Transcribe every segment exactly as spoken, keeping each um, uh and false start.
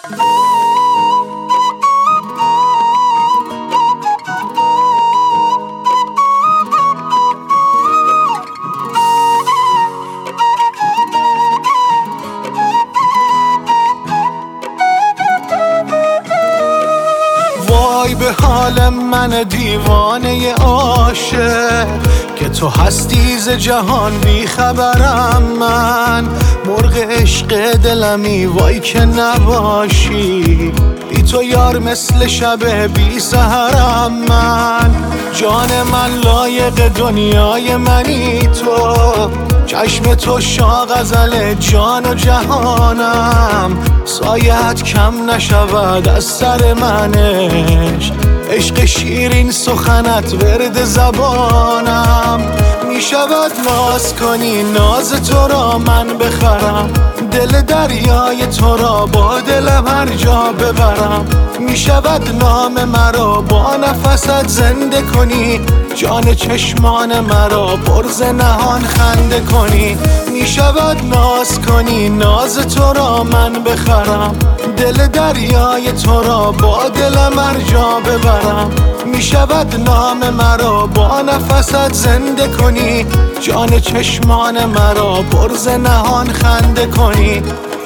وای به حال من دیوانه عاشق که تو هستی ز جهان بی خبرم. من مرغ عشق دلمی وای که نباشی، بی تو یار مثل شب بی سحرم. من جان من لایق دنیای منی تو، چشم تو شاه غزل جان و جهانم. سایت کم نشود از سر منش، عشق شیرین سخنت ورد زبانم. می شود ناز کنی ناز تو را من بخرم، دل دریای تو را با دلم هر جا ببرم. می شود نام مرا با نفست زنده کنی، جان چشمان مرا پر ز نهان خنده کنی. می شود ناز کنی ناز تو را من بخرم، دل دریای تو را با دلم هر جا ببرم. می شود نام مرا با نفست زنده کنی، جان چشمان مرا پر ز نهان خنده کنی.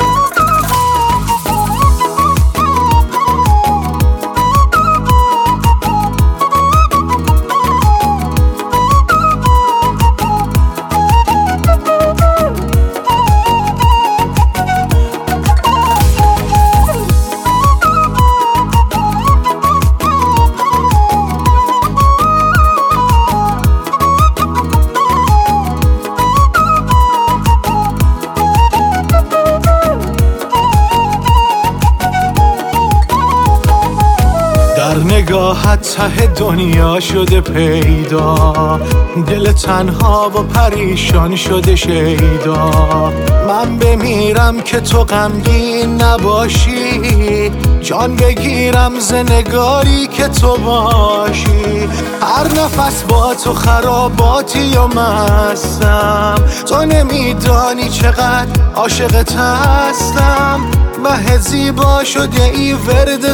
در نگاهت ته دنیا شده پیدا، دل تنها و پریشان شده شیدا. من بمیرم که تو غمگین نباشی، جان بگیرم ز نگاری که تو باشی. هر نفس با تو خراباتی و مستم، تو نمیدانی چقدر عاشقت هستم. مه زیبا شده ای ورد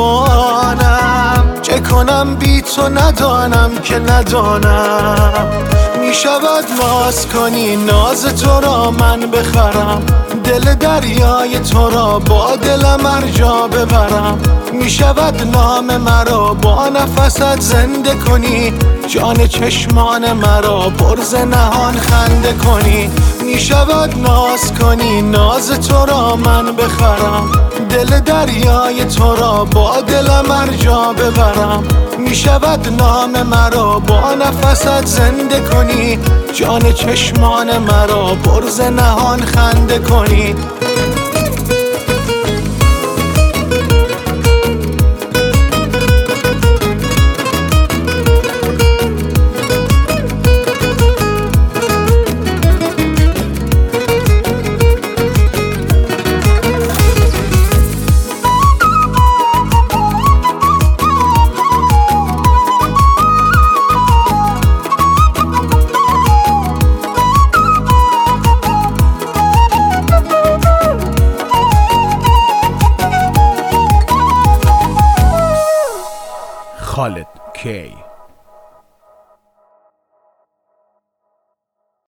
زبانم، چه کنم بی تو ندانم که ندانم. می شود ناز کنی ناز تو را من بخرم، دل دریای تو را با دلم هر جا ببرم. می شود نام مرا با نفست زنده کنی، جان چشمان مرا پر ز نهان خنده کنی. می شود ناز کنی ناز تو را من بخرم، دل دریای تو را با دلم هر جا ببرم. می شود نام مرا با نفست زنده کنی، جان چشمان مرا پر ز نهان خنده کنی. خالد کی